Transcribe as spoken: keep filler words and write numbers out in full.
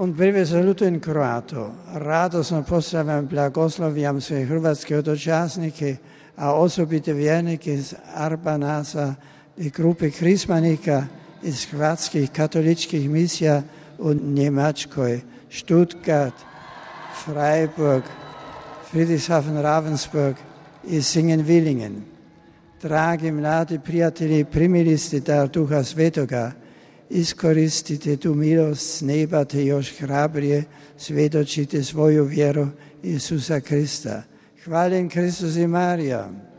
Und prve salutujem Kroato. Radosno pozdravljam, blagoslovljam sve hrvatske dočasnike, a osobite vjernike iz Arbanasa i grupe krismanika iz hrvatskih katoličkih misija u Njemačkoj, Stuttgart, Freiburg, Friedrichshafen, Ravensburg i Singen-Willingen. Dragi mladi prijatelji, primili ste dar Duha Svetoga. Iskoristite tu milost s neba te još hrabrije svjedočite svoju vjeru Isusa Krista. Hvalim Kristus i Marija.